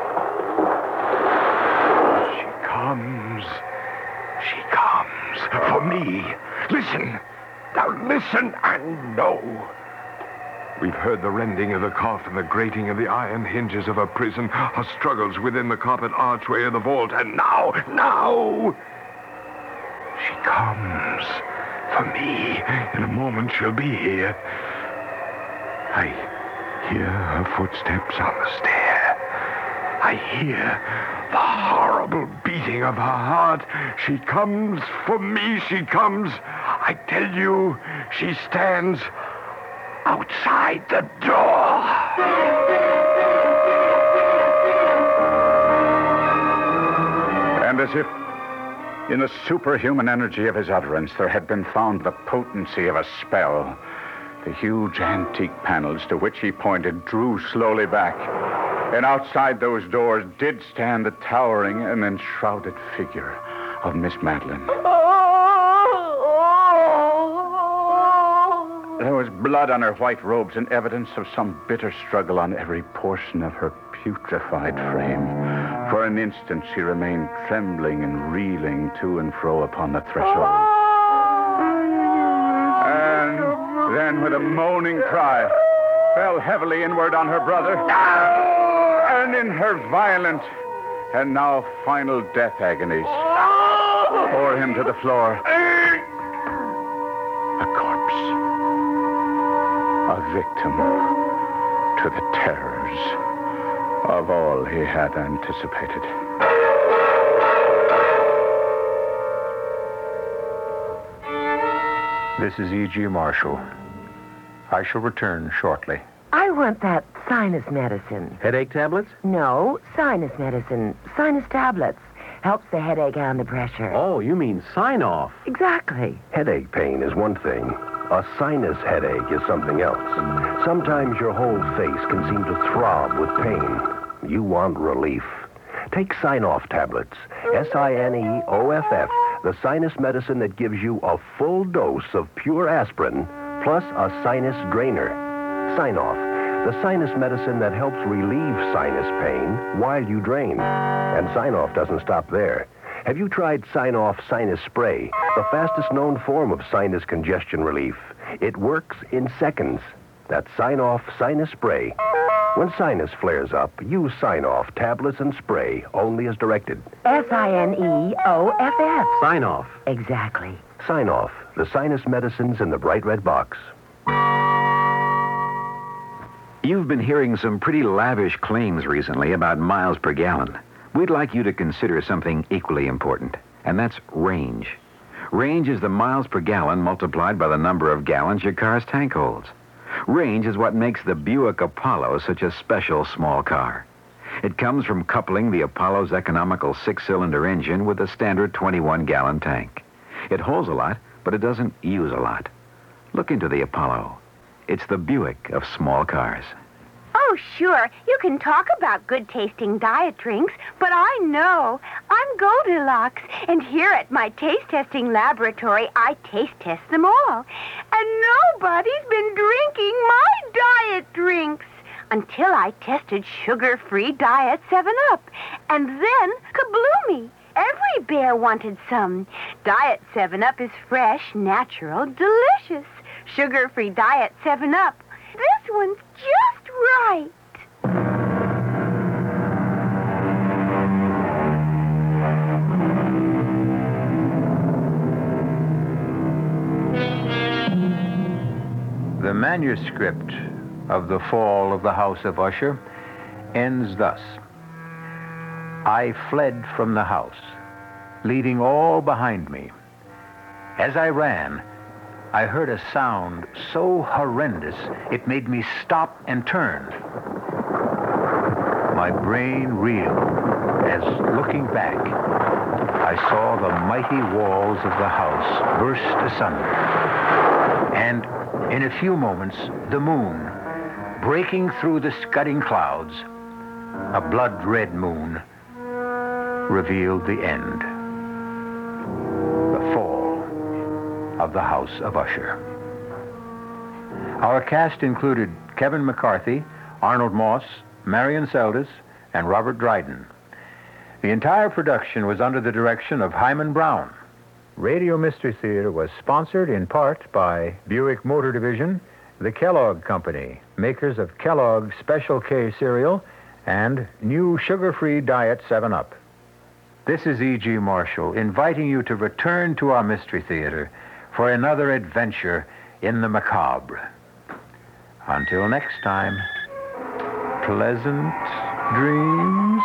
She comes. She comes. For me. Listen. Now listen and know. We've heard the rending of the coffin, the grating of the iron hinges of a prison, her struggles within the carpet archway of the vault, and now, now, she comes. For me. In a moment she'll be here. I hear her footsteps on the stair. I hear the horrible beating of her heart. She comes. For me, she comes. I tell you, she stands outside the door. And as if in the superhuman energy of his utterance there had been found the potency of a spell, the huge antique panels to which he pointed drew slowly back, and outside those doors did stand the towering and enshrouded figure of Miss Madeline. There was blood on her white robes and evidence of some bitter struggle on every portion of her putrefied frame. For an instant, she remained trembling and reeling to and fro upon the threshold. And then, with a moaning cry, fell heavily inward on her brother. And in her violent and now final death agonies, bore him to the floor. A corpse. A victim to the terrors of all he had anticipated. This is E G. Marshall. I shall return shortly. I want that sinus medicine. Headache tablets? No, sinus medicine. Sinus tablets. Helps the headache and the pressure. Oh, you mean sign-off. Exactly. Headache pain is one thing. A sinus headache is something else. Sometimes your whole face can seem to throb with pain. You want relief. Take Sign-Off tablets. S I N E O F F, the sinus medicine that gives you a full dose of pure aspirin plus a sinus drainer. Sign-Off, the sinus medicine that helps relieve sinus pain while you drain. And Sign-Off doesn't stop there. Have you tried Sign-Off Sinus Spray, the fastest known form of sinus congestion relief? It works in seconds. That's Sign-Off Sinus Spray. When sinus flares up, use Sign-Off tablets and spray only as directed. S I N E O F F. Sign-Off. Exactly. Sign-Off, the sinus medicines in the bright red box. You've been hearing some pretty lavish claims recently about miles per gallon. We'd like you to consider something equally important, and that's range. Range is the miles per gallon multiplied by the number of gallons your car's tank holds. Range is what makes the Buick Apollo such a special small car. It comes from coupling the Apollo's economical six-cylinder engine with a standard twenty-one gallon tank. It holds a lot, but it doesn't use a lot. Look into the Apollo. It's the Buick of small cars. Oh, sure. You can talk about good-tasting diet drinks, but I know. I'm Goldilocks, and here at my taste-testing laboratory, I taste-test them all. And nobody's been drinking my diet drinks until I tested sugar-free Diet seven up. And then, kabloomy! Every bear wanted some. Diet seven up is fresh, natural, delicious. Sugar-free Diet seven up. This one's just right. The manuscript of The Fall of the House of Usher ends thus. I fled from the house, leaving all behind me. As I ran, I heard a sound so horrendous it made me stop and turn. My brain reeled as, looking back, I saw the mighty walls of the house burst asunder. And in a few moments, the moon, breaking through the scudding clouds, a blood-red moon, revealed the end. The fall of the House of Usher. Our cast included Kevin McCarthy, Arnold Moss, Marion Seldes, and Robert Dryden. The entire production was under the direction of Hyman Brown. Radio Mystery Theater was sponsored in part by Buick Motor Division, the Kellogg Company, makers of Kellogg's Special K cereal, and new sugar-free Diet seven up. This is E G. Marshall, inviting you to return to our Mystery Theater for another adventure in the macabre. Until next time, pleasant dreams.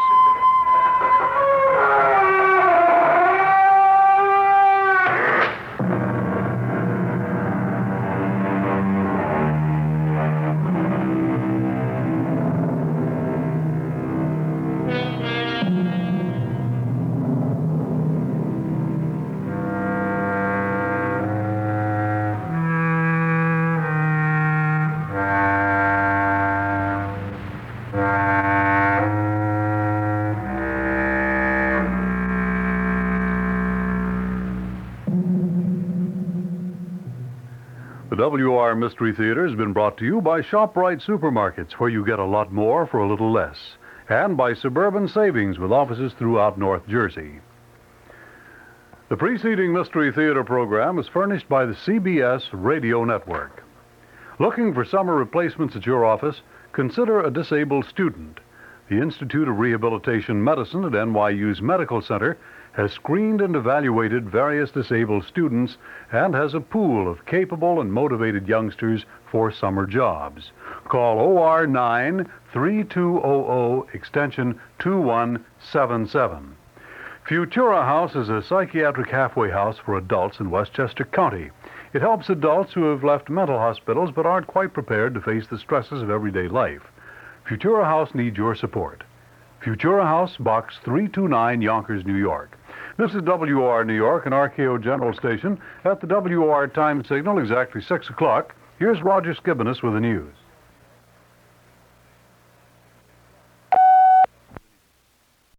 W R Mystery Theater has been brought to you by ShopRite Supermarkets, where you get a lot more for a little less. and by Suburban Savings with offices throughout North Jersey. The preceding Mystery Theater program is furnished by the C B S Radio Network. Looking for summer replacements at your office? Consider a disabled student. The Institute of Rehabilitation Medicine at N Y U's Medical Center has screened and evaluated various disabled students and has a pool of capable and motivated youngsters for summer jobs. Call O R nine three two zero zero extension two one seven seven. Futura House is a psychiatric halfway house for adults in Westchester County. It helps adults who have left mental hospitals but aren't quite prepared to face the stresses of everyday life. Futura House needs your support. Futura House, Box three two nine, Yonkers, New York. This is W O R New York, an R K O General Station. At the W O R time signal, exactly six o'clock, here's Roger Skibinis with the news.